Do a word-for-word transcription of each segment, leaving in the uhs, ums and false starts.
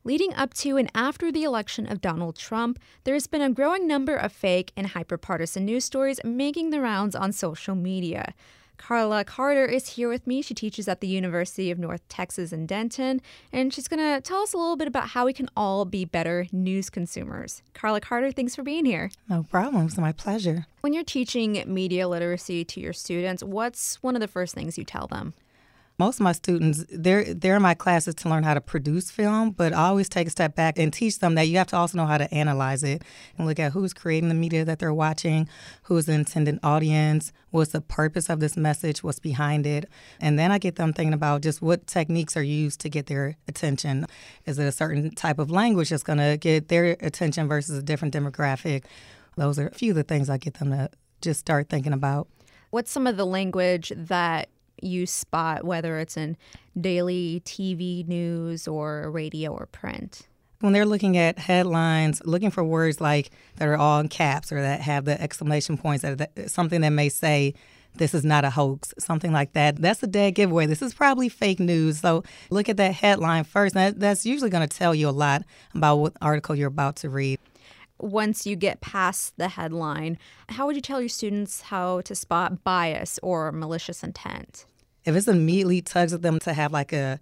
Leading up to and after the election of Donald Trump, there's been a growing number of fake and hyperpartisan news stories making the rounds on social media. Carla Carter is here with me. She teaches at the University of North Texas in Denton, and she's going to tell us a little bit about how we can all be better news consumers. Carla Carter, thanks for being here. No problem. It's my pleasure. When you're teaching media literacy to your students, what's one of the first things you tell them? Most of my students, they're, they're in my classes to learn how to produce film, but I always take a step back and teach them that you have to also know how to analyze it and look at who's creating the media that they're watching, who's the intended audience, what's the purpose of this message, what's behind it. And then I get them thinking about just what techniques are used to get their attention. Is it a certain type of language that's going to get their attention versus a different demographic? Those are a few of the things I get them to just start thinking about. What's some of the language that you spot, whether it's in daily T V news or radio or print? When they're looking at headlines, looking for words like that are all in caps or that have the exclamation points, that, that something that may say, this is not a hoax, something like that. That's a dead giveaway. This is probably fake news. So look at that headline first. That, that's usually going to tell you a lot about what article you're about to read. Once you get past the headline, how would you tell your students how to spot bias or malicious intent? If it's immediately tugs at them to have like a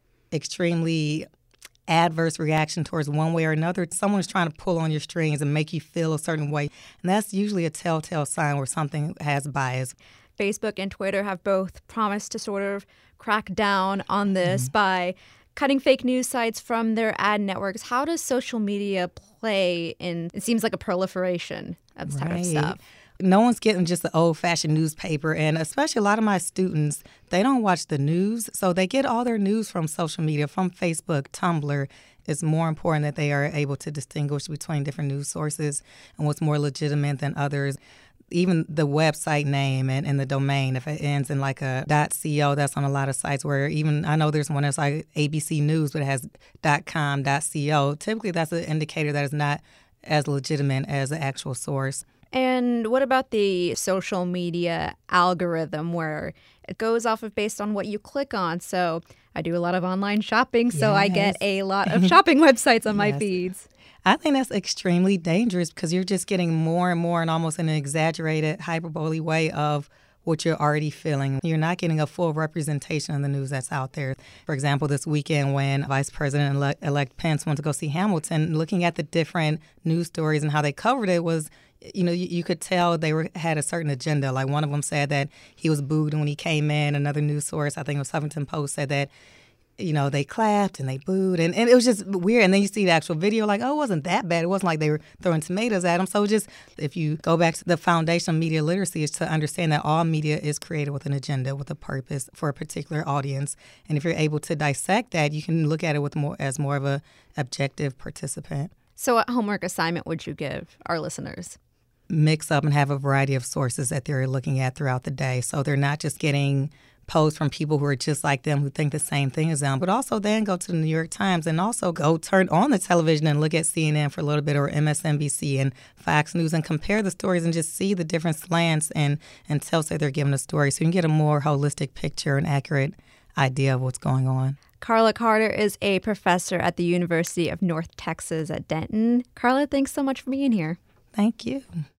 extremely adverse reaction towards one way or another, someone's trying to pull on your strings and make you feel a certain way. And that's usually a telltale sign where something has bias. Facebook and Twitter have both promised to sort of crack down on this mm-hmm. by cutting fake news sites from their ad networks. How does social media play in, it seems like a proliferation of this right. type of stuff? No one's getting just the old-fashioned newspaper, and especially a lot of my students, they don't watch the news, so they get all their news from social media, from Facebook, Tumblr. It's more important that they are able to distinguish between different news sources and what's more legitimate than others. Even the website name and, and the domain, if it ends in like a .co, that's on a lot of sites where even, I know there's one that's like A B C News, but it has .com, .co. Typically, that's an indicator that is not as legitimate as the actual source. And what about the social media algorithm where it goes off of based on what you click on? So I do a lot of online shopping, so yes. I get a lot of shopping websites on my yes. feeds. I think that's extremely dangerous because you're just getting more and more and almost in an exaggerated hyperbole way of what you're already feeling. You're not getting a full representation of the news that's out there. For example, this weekend when Vice President-elect Pence went to go see Hamilton, looking at the different news stories and how they covered it was, you know, you, you could tell they were had a certain agenda. Like one of them said that he was booed when he came in. Another news source, I think it was Huffington Post, said that, you know, they clapped and they booed. And, and it was just weird. And then you see the actual video, like, oh, it wasn't that bad. It wasn't like they were throwing tomatoes at him. So just if you go back to the foundation of media literacy is to understand that all media is created with an agenda, with a purpose for a particular audience. And if you're able to dissect that, you can look at it with more as more of a objective participant. So what homework assignment would you give our listeners? Mix up and have a variety of sources that they're looking at throughout the day. So they're not just getting posts from people who are just like them, who think the same thing as them, but also then go to the New York Times and also go turn on the television and look at C N N for a little bit or M S N B C and Fox News and compare the stories and just see the different slants and, and tell say they're giving a story so you can get a more holistic picture and accurate idea of what's going on. Carla Carter is a professor at the University of North Texas at Denton. Carla, thanks so much for being here. Thank you.